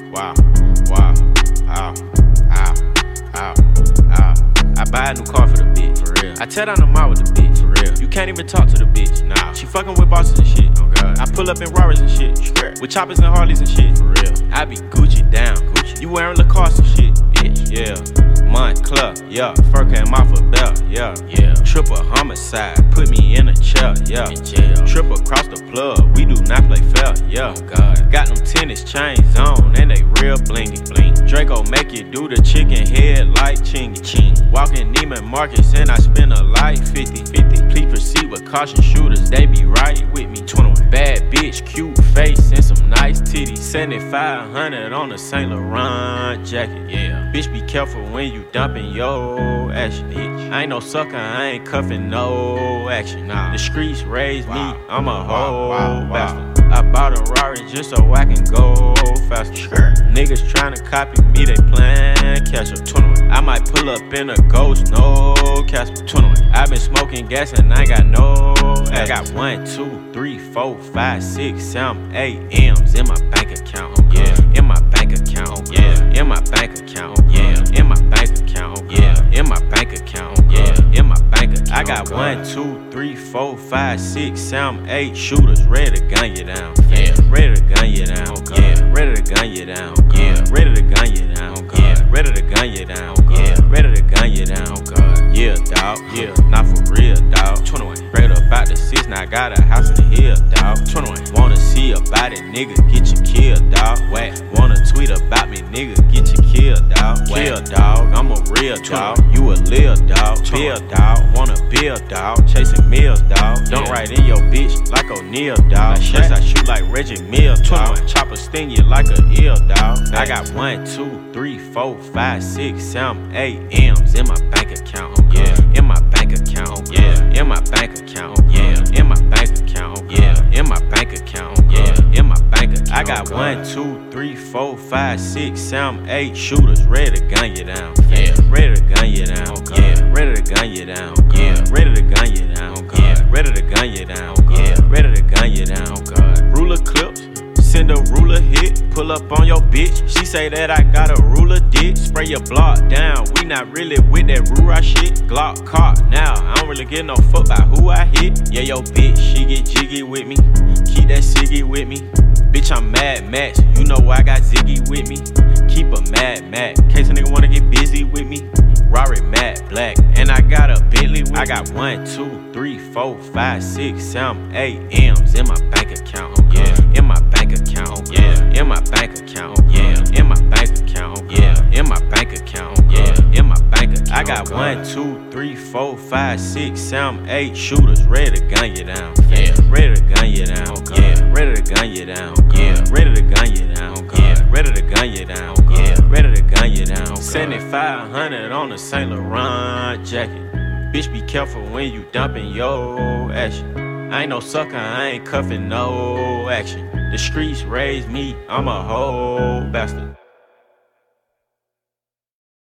wow, wow, ow, ow, ow, ow. I buy a new car for the bitch, for real. I tear down the mall with the bitch, for real. You can't even talk to the bitch, nah. She fucking with bosses and shit, oh god. I pull up in Rarers and shit, with choppers and Harleys and shit, for real. I be Gucci down, Gucci. You wearing Lacoste and shit, bitch, yeah. Montclair, yeah. Fur came off a belt, yeah. Triple homicide, put me in a chair, yeah. Triple across the plug, we do not play fair, yeah. Oh god. Got them tennis chains on and they real blingy, bling. Draco make you do the chicken head like chingy, ching. Walking Neiman Marcus and I spend a light 50. Please proceed with caution, shooters, they be right with me. 21. Bad bitch, cute face and some nice titties. 7500 on a Saint Laurent jacket, yeah. Bitch, be careful when you dumping your action, bitch. I ain't no sucker, I ain't cuffing no action, nah. The streets raised me, I'm a whole bastard. I bought a Rari just so I can go faster. Niggas tryna copy me, they playin' catch up. 21. I might pull up in a ghost, no Casper. 21. I been smoking gas and I got no ass. I got 1, 2, 3, 4, 5, 6, 7, 8 M's in my bank account, yeah. In my bank account, yeah. In my bank account, yeah. In my bank account, yeah. In my bank account, yeah. In my bank account. I got 1, 2, 3, 4, 5, 6, 7, 8 shooters ready to gun you down, yeah. Ready to gun you down, yeah. Ready to gun you down, yeah. Ready to gun you down, yeah. Ready to gun you down, yeah. Ready to gun you down, God. Yeah, dawg, yeah. Not for real, dawg. 21. Straight up out the 6, now I got a house in the hill, dawg. 21. Wanna see about it, nigga, get you killed, dawg. Whack. Wanna tweet about me, nigga, get you killed, dawg. Kill, dawg, I'm a real dawg. You a lil dawg, bill dawg. Wanna build, dawg, chasing meals, dawg. Don't write in your bitch like O'Neal, dawg. Yes, I shoot like Reggie Mills, dawg. Chopper sting you like a eel, dawg. I got 1, 2, 3, 4, 5, 6, 7, 8 M's in my bank account, yeah. In my bank account, yeah. In my bank account, yeah. In my bank account, yeah. In my bank account, yeah. In my bank account. I got 1, 2, 3, 4, 5, 6, 7, 8 shooters ready to gun you down, yeah. Ready to gun you down, yeah. Ready to gun you down, yeah. Ready to gun you down, yeah. Ready to gun you down, yeah. Ready to gun you down, God. Ruler clips. Send a ruler hit, pull up on your bitch. She say that I got a ruler dick. Spray your block down, we not really with that Rura shit. Glock caught now, I don't really give no fuck about who I hit. Yeah, yo bitch, she get jiggy with me. Keep that ciggy with me. Bitch, I'm Mad Max, you know I got Ziggy with me. Keep a Mad Max, case a nigga wanna get busy with me. Rari matte black, and I got a Bentley with me. I got 1, 2, 3, 4, 5, 6, 7, 8 M's in my bank account, yeah. In my bank account, yeah. In my bank account, yeah. In my bank account, yeah. In my bank account, yeah. In my bank account. I got 1, 2, 3, 4, 5, 6, 7, 8 shooters ready to gun you down, yeah. Ready to gun you down, yeah. Ready to gun you down, yeah. Ready to gun you down, yeah. Ready to gun you down, yeah. Ready to gun you down. 7500 on a Saint Laurent jacket. Bitch, be careful when you dumping your action. I ain't no sucker, I ain't cuffing no action. The streets raised me, I'm a whole bastard.